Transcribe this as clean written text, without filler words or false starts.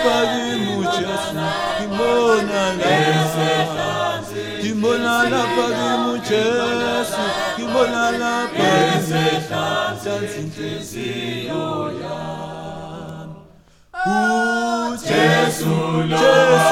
lapha kimi uJesu ngibona lapha ngibona lapha kimi uJesu ngibona lapha esehlanza inhliziyo yami uJesu